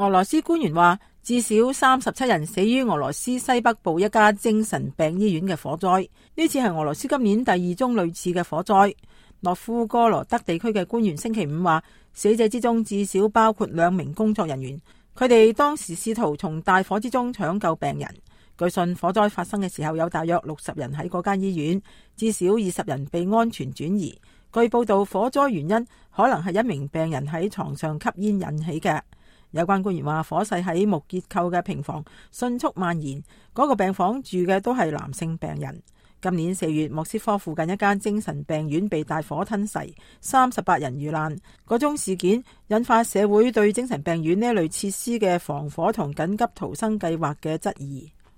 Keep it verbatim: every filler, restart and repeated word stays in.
俄羅斯官員話，至少三十七人死於俄羅斯西北部一家精神病醫院嘅火災。呢次係俄羅斯今年第二宗類似嘅火災。諾夫哥羅德地區嘅官員星期五話，死者之中至少包括兩名工作人員，佢哋當時試圖從大火之中搶救病人。據信火災發生嘅時候有大約六十人喺嗰間醫院，至少二十人被安全轉移。據報道，火災原因可能係一名病人喺床上吸煙引起嘅。有關官員話，火勢喺木結構嘅平房迅速蔓延，嗰個病房住嘅都係男性病人。今年四月，莫斯科附近一間精神病院被大火吞噬，三十八人遇難。嗰宗事件引發社會對精神病院呢類設施嘅防火同緊急逃生計劃嘅質疑。